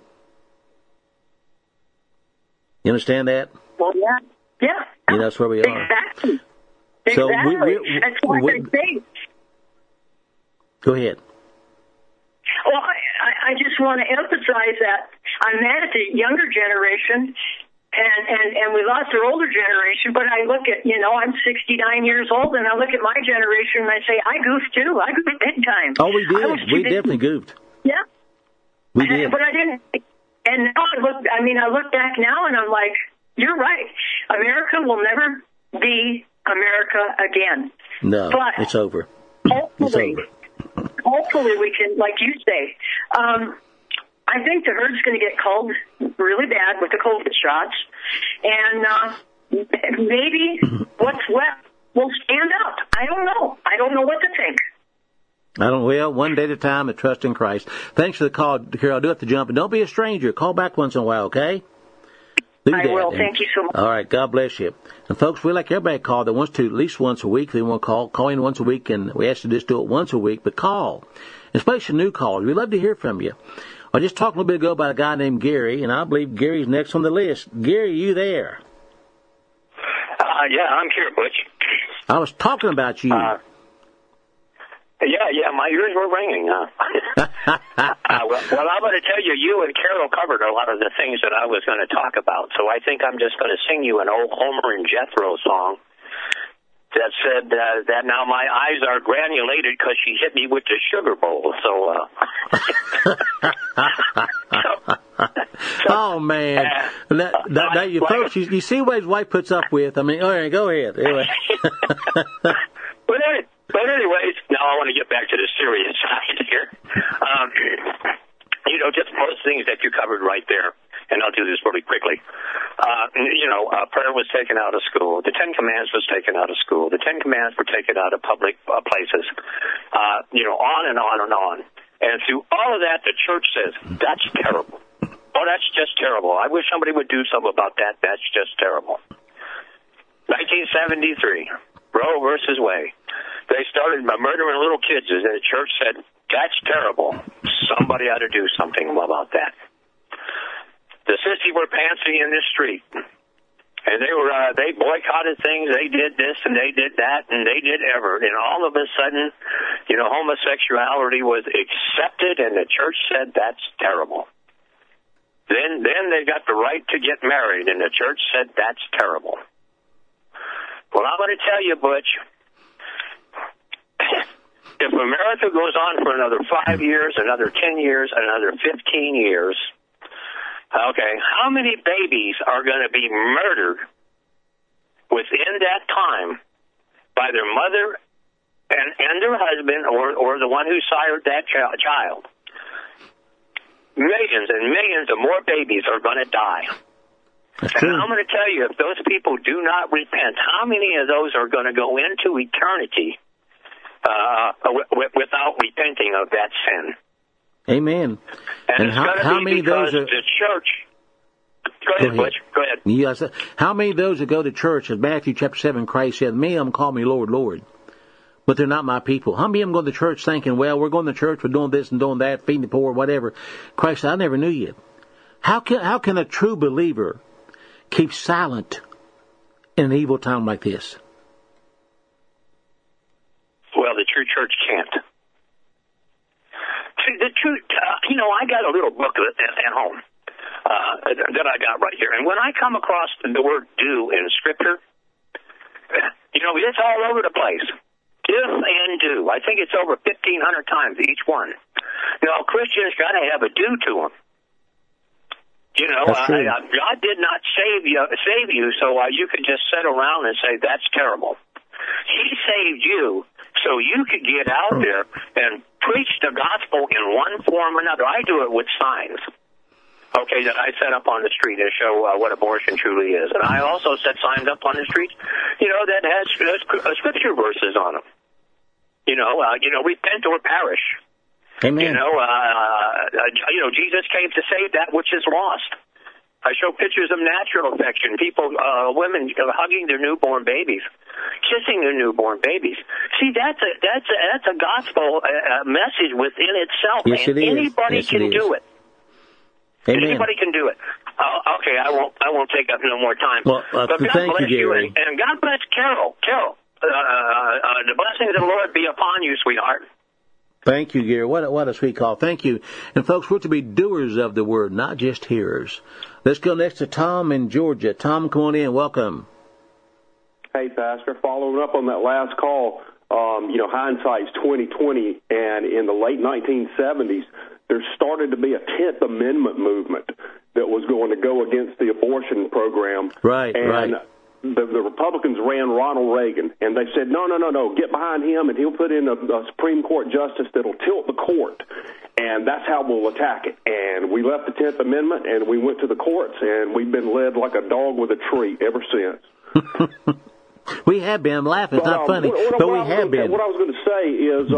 You understand that? Well, yeah. You know, that's where we are. Exactly. So that's what I say. Go ahead. Well, I just want to emphasize that I'm mad at the younger generation, and we lost our older generation, but I look at, you know, I'm 69 years old, and I look at my generation, and I say, I goofed too. I goofed big time. Oh, we did. We definitely goofed. Yeah. We did. But I didn't. And now I look back now, and I'm like, you're right. America will never be America again. No, but it's over. Hopefully we can, like you say, I think the herd's going to get culled really bad with the COVID shots, and maybe what's left will stand up. I don't know. I don't know what to think. Well, one day at a time and trust in Christ. Thanks for the call, Carol. Do have to jump, and don't be a stranger. Call back once in a while, okay? I will. Thank you so much. All right. God bless you. And folks, we like everybody to call that wants to at least once a week. They want to call in once a week, and we ask you to just do it once a week, but call. Especially new callers. We'd love to hear from you. I just talked a little bit ago about a guy named Gary, and I believe Gary's next on the list. Gary, you there? Yeah, I'm here, Butch. I was talking about you. Yeah, my ears were ringing. Well, I'm going to tell you, you and Carol covered a lot of the things that I was going to talk about, so I think I'm just going to sing you an old Homer and Jethro song that said that now my eyes are granulated because she hit me with the sugar bowl. Oh, man. Folks, you see what his wife puts up with. I mean, all right, go ahead. Anyway. But anyways, now I want to get back to the serious side here. You know, just most things that you covered right there, and I'll do this really quickly. Prayer was taken out of school. The Ten Commandments was taken out of school. The Ten Commandments were taken out of public places. On and on and on. And through all of that, the church says, that's terrible. Oh, that's just terrible. I wish somebody would do something about that. That's just terrible. 1973, Roe versus Wade. They started murdering little kids, and the church said, that's terrible. Somebody ought to do something about that. The sissies were pantsing in the street. And they boycotted things, they did this and they did that and they did ever. And all of a sudden, homosexuality was accepted and the church said that's terrible. Then they got the right to get married and the church said that's terrible. Well, I'm going to tell you, Butch, if America goes on for another 5 years, another 10 years, another 15 years, okay, how many babies are going to be murdered within that time by their mother and their husband or the one who sired that child? Millions and millions of more babies are going to die. And I'm going to tell you, if those people do not repent, how many of those are going to go into eternity without repenting of that sin? Amen. And how many of those are the church? Go ahead, Butch. Go ahead. Yes. How many of those that go to church, as Matthew chapter 7, Christ said, many of them call me Lord, Lord, but they're not my people. How many of them go to church thinking, well, we're going to church, we're doing this and doing that, feeding the poor, whatever. Christ said, I never knew you. How can a true believer keep silent in an evil time like this? Well, the true church can't. See, the truth, I got a little book at home that I got right here. And when I come across the word do in Scripture, it's all over the place. If and do. I think it's over 1,500 times each one. Christians got to have a do to them. God did not save you so you could just sit around and say, that's terrible. He saved you so you could get out there and preach the gospel in one form or another. I do it with signs, that I set up on the street to show what abortion truly is. And I also set signs up on the street, that has scripture verses on them. Repent or perish. Amen. Jesus came to save that which is lost. I show pictures of natural affection, people, women hugging their newborn babies, kissing their newborn babies. See, that's a gospel message within itself, yes, and it anybody yes, can do it. Amen. Anybody can do it. Okay, I won't take up no more time. Well, but God thank bless you, Gary. and God bless Carol. Carol, the blessings of the Lord be upon you, sweetheart. Thank you, Gary. What a sweet call. Thank you. And folks, we're to be doers of the word, not just hearers. Let's go next to Tom in Georgia. Tom, come on in. Welcome. Hey, Pastor. Following up on that last call, hindsight's 20/20, and in the late 1970s, there started to be a 10th Amendment movement that was going to go against the abortion program. Right. The Republicans ran Ronald Reagan, and they said, no, get behind him, and he'll put in a Supreme Court justice that'll tilt the court, and that's how we'll attack it. And we left the 10th Amendment, and we went to the courts, and we've been led like a dog with a treat ever since. We have been. I'm laughing. It's not funny, but we have been. What I was going to say is,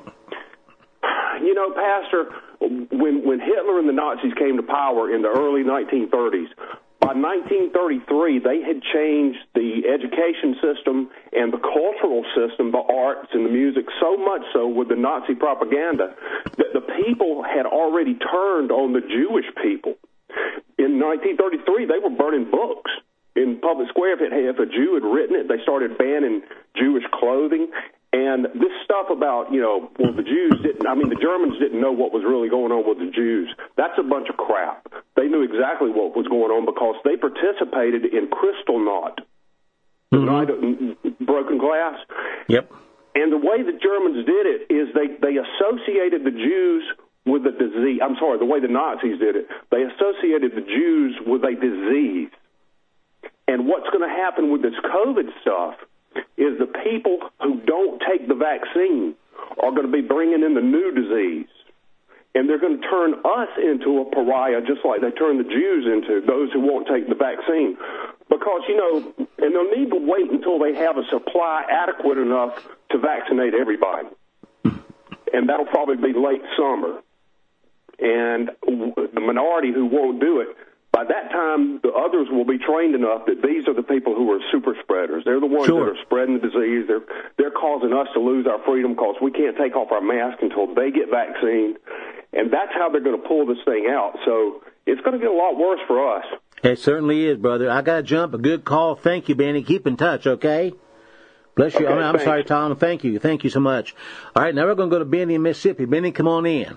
Pastor, when Hitler and the Nazis came to power in the early 1930s, by 1933, they had changed the education system and the cultural system, the arts and the music, so much so with the Nazi propaganda that the people had already turned on the Jewish people. In 1933, they were burning books in public square. If a Jew had written it, they started banning Jewish clothing. And this stuff about, the Germans didn't know what was really going on with the Jews. That's a bunch of crap. They knew exactly what was going on because they participated in Kristallnacht, the night of broken glass. Yep. And the way the Germans did it is they associated the Jews with a disease. I'm sorry, the way the Nazis did it, they associated the Jews with a disease. And what's going to happen with this COVID stuff is the people who don't take the vaccine are going to be bringing in the new disease. And they're going to turn us into a pariah just like they turned the Jews into those who won't take the vaccine. Because, and they'll need to wait until they have a supply adequate enough to vaccinate everybody. And that'll probably be late summer. And the minority who won't do it, by that time, the others will be trained enough that these are the people who are super spreaders. They're the ones that are spreading the disease. They're causing us to lose our freedom because we can't take off our mask until they get vaccinated. And that's how they're going to pull this thing out. So it's going to get a lot worse for us. It certainly is, brother. I got to jump. A good call. Thank you, Benny. Keep in touch, okay? Bless you. Okay, I'm sorry, Tom. Thank you. Thank you so much. All right, now we're going to go to Benny in Mississippi. Benny, come on in.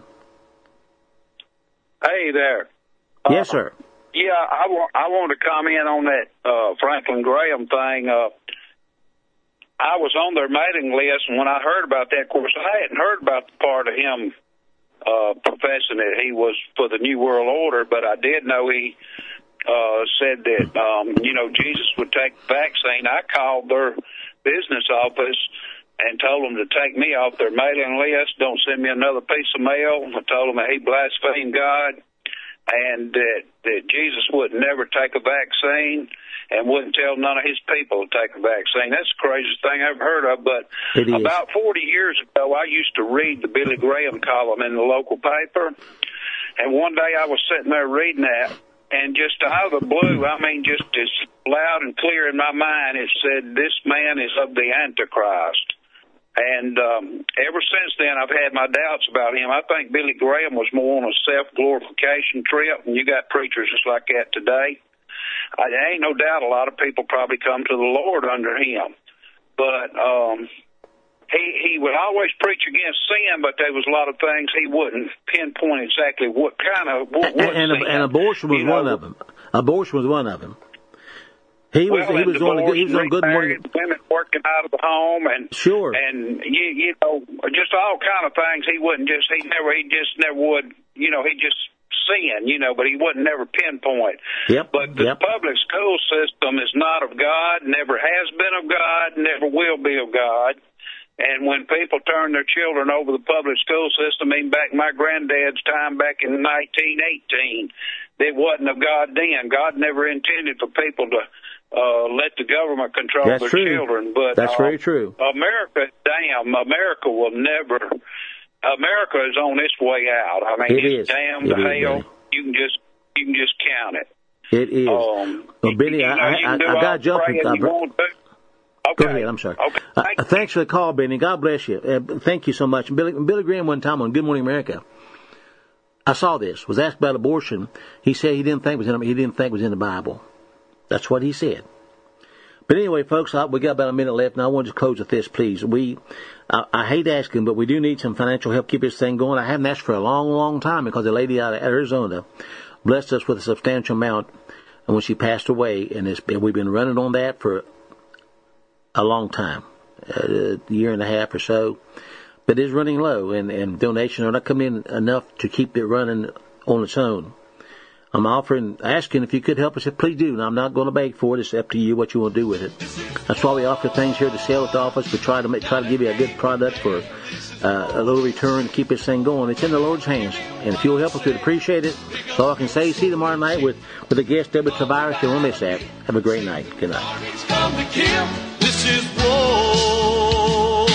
Hey there. Yes, sir. Yeah, I want to comment on that Franklin Graham thing. I was on their mailing list, and when I heard about that, of course, I hadn't heard about the part of him professing that he was for the New World Order, but I did know he said that, Jesus would take the vaccine. I called their business office and told them to take me off their mailing list. Don't send me another piece of mail. I told them that he blasphemed God and that Jesus would never take a vaccine and wouldn't tell none of his people to take a vaccine. That's the craziest thing I've ever heard of. But about 40 years ago, I used to read the Billy Graham column in the local paper. And one day I was sitting there reading that, and just out of the blue, I mean, just as loud and clear in my mind, it said, "This man is of the Antichrist." And ever since then, I've had my doubts about him. I think Billy Graham was more on a self-glorification trip, and you got preachers just like that today. There ain't no doubt a lot of people probably come to the Lord under him. But he would always preach against sin, but there was a lot of things he wouldn't pinpoint exactly what kind of and abortion was one of them. Abortion was one of them. He was on Good Morning. Women working out of the home and sure, and you know, just all kind of things. He just never would, you know, he just sin, you know, but he wouldn't never pinpoint. Yep. But the public school system is not of God, never has been of God, never will be of God. And when people turn their children over to the public school system, even back in my granddad's time, back in 1918, it wasn't of God then. God never intended for people to let the government control their children. But that's very true. America will never. America is on its way out. I mean, it's damned to hell. You can just count it. It is. Well, Billy, I got to jump. Okay. Go ahead. I'm sorry. Okay. Thanks for the call, Benny. God bless you. Thank you so much. Billy Graham one time on Good Morning America, I saw this. Was asked about abortion. He said he didn't think it was in the Bible. That's what he said. But anyway, folks, we got about a minute left, and I want to close with this, please. I hate asking, but we do need some financial help to keep this thing going. I haven't asked for a long, long time because a lady out of Arizona blessed us with a substantial amount when she passed away, and we've been running on that for a long time, a year and a half or so. But it's running low, and donations are not coming in enough to keep it running on its own. I'm asking if you could help us. Please do. And I'm not going to beg for it. It's up to you what you want to do with it. That's why we offer things here to sell at the office. We try to give you a good product for a little return to keep this thing going. It's in the Lord's hands. And if you'll help us, we'd appreciate it. That's all I can say. See you tomorrow night with the guest, Deborah Tavares. You won't miss that. Have a great night. Good night. This is war.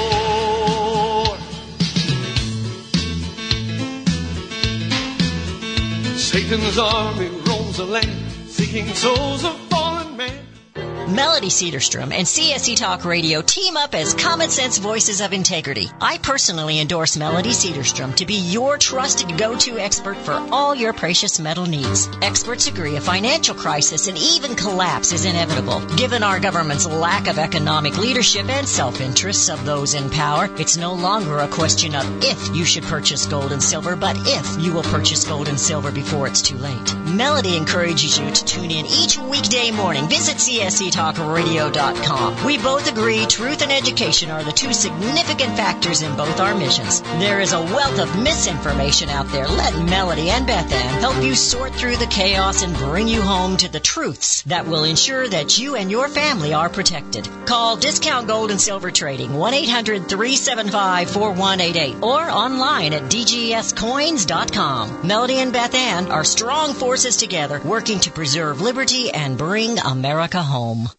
Satan's army roams the land, seeking souls of fallen men. Melody Cedarstrom and CSC Talk Radio team up as common sense voices of integrity. I personally endorse Melody Cedarstrom to be your trusted go-to expert for all your precious metal needs. Experts agree a financial crisis and even collapse is inevitable. Given our government's lack of economic leadership and self-interests of those in power, it's no longer a question of if you should purchase gold and silver, but if you will purchase gold and silver before it's too late. Melody encourages you to tune in each weekday morning. Visit CSCTalkRadio.com. We both agree truth and education are the two significant factors in both our missions. There is a wealth of misinformation out there. Let Melody and Beth Ann help you sort through the chaos and bring you home to the truths that will ensure that you and your family are protected. Call Discount Gold and Silver Trading 1-800-375-4188 or online at DGScoins.com. Melody and Beth Ann are strong forces together working to preserve liberty and bring America home.